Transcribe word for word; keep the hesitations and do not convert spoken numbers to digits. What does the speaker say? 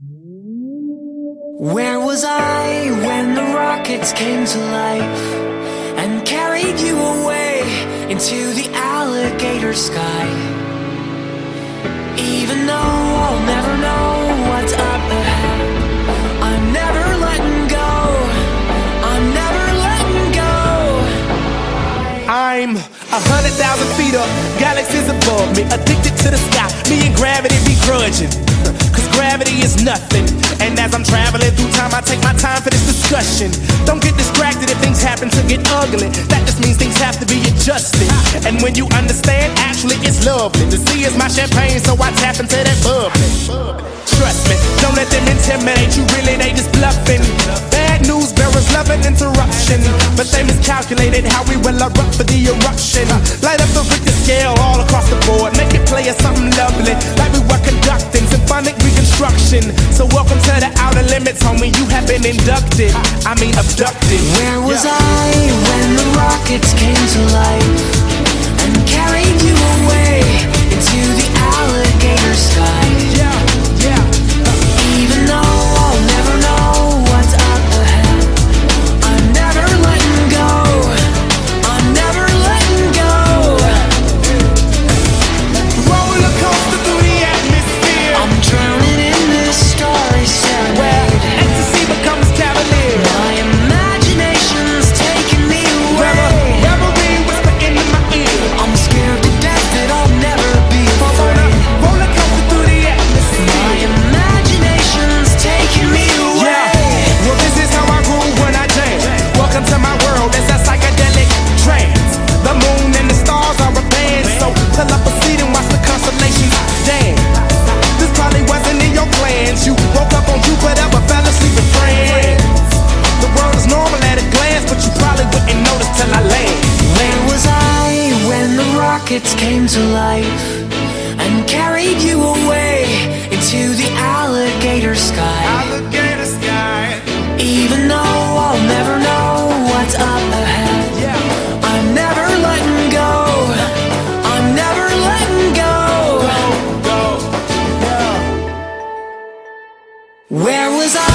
Where was I when the rockets came to life and carried you away into the alligator sky? Even though I'll never know what's up ahead, I'm never letting go, I'm never letting go. I'm a hundred thousand feet up, galaxies above me, addicted to the sky, me and gravity begrudging. Cause gravity is nothing. And as I'm traveling through time, I take my time for this discussion. Don't get distracted if things happen to get ugly. That just means things have to be adjusted. And when you understand, actually it's lovely. The sea is my champagne, so I tap into that bubbly. Trust me, don't let them intimidate you, really they just bluffing. Bad news bearers love an interruption, but they miscalculated how we will erupt for the eruption. Light up the Richter scale all across the board, make it play as something lovely, like we were conducting symphonic reconstruction. So welcome to the outer limits, homie, you have been inducted, I mean abducted. Where was yeah. I when the rockets came to life and carried you away into the alligator sky? Yeah, yeah. Even though I'll never know what's up ahead, I'm never letting go, I'm never letting go. Roller coaster through the atmosphere, I'm drowning in this starry serenade, where ecstasy becomes cavalier. my imagination's taking me away. Reverie whisper into my ear, I'm scared to death that I'll never be afraid. roller coaster through the atmosphere. My imagination's taking me away. Yeah, well this is how I groove when I jam. Welcome to my world, it's a psychedelic trance. The moon and the stars are a band, so pull up a seat and watch the constellations dance. This probably wasn't in your plans. You woke up on Jupiter but fell asleep in France. The world is normal at a glance, but you probably wouldn't notice till I land. Where was I when the rockets came to life and carried you away into the alligator sky? Alligator sky. Even though I'll never know what's up ahead, Yeah. I'm never letting go, I'm never letting go. Go, go, yeah. Where was I